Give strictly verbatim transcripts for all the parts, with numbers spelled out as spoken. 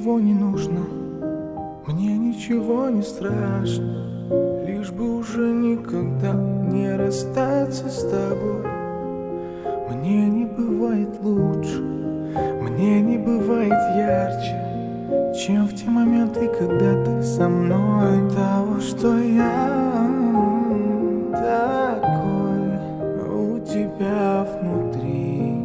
ничего не нужно, мне ничего не страшно, лишь бы уже никогда не расстаться с тобой. Мне не бывает лучше, мне не бывает ярче, чем в те моменты, когда ты со мной. От того, что я такой, у тебя внутри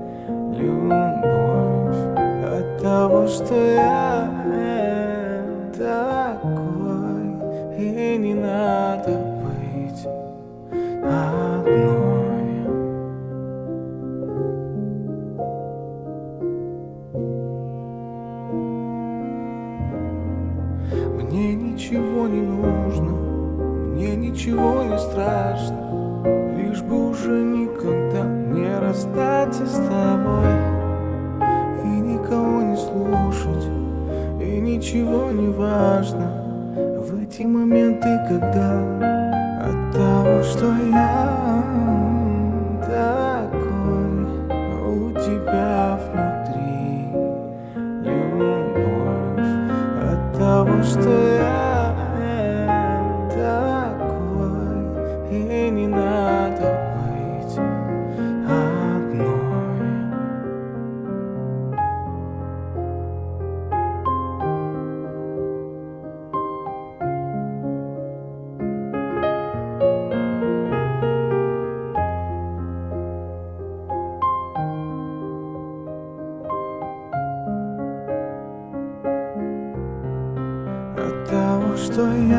любовь. От того, что я такой, и не надо быть одной. Мне ничего не нужно, мне ничего не страшно, лишь бы уже никогда не расстаться с тобой. И никого не слушать, и ничего не важно в эти моменты, когда от того, что я такой, у тебя внутри любовь. От того, что я такой, и не надо быть одной. От того, что я